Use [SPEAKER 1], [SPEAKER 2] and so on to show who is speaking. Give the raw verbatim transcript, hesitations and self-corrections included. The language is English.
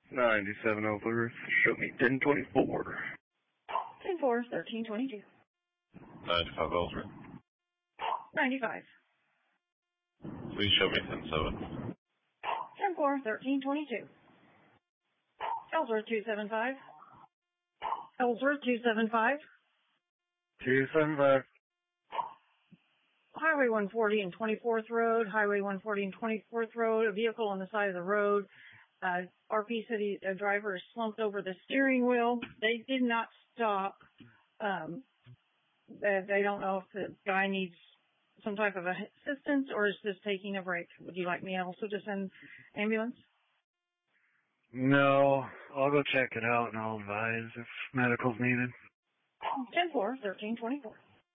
[SPEAKER 1] ninety-seven over. Show me ten twenty-four.
[SPEAKER 2] ten four, thirteen twenty-two.
[SPEAKER 3] ninety-five over.
[SPEAKER 2] ninety-five.
[SPEAKER 3] Please show me ten seven.
[SPEAKER 2] ten four, thirteen twenty-two. Ellsworth two seven five. Ellsworth two seven five.
[SPEAKER 1] two seven five.
[SPEAKER 2] Highway one forty and twenty-fourth Road, Highway one forty and twenty-fourth Road, a vehicle on the side of the road. Uh, R P said he, a driver is slumped over the steering wheel. They did not stop. Um, they, they don't know if the guy needs some type of assistance or is just taking a break. Would you like me also to send ambulance?
[SPEAKER 1] No, I'll go check it out and I'll advise if medical's needed.
[SPEAKER 2] ten four, thirteen twenty-four.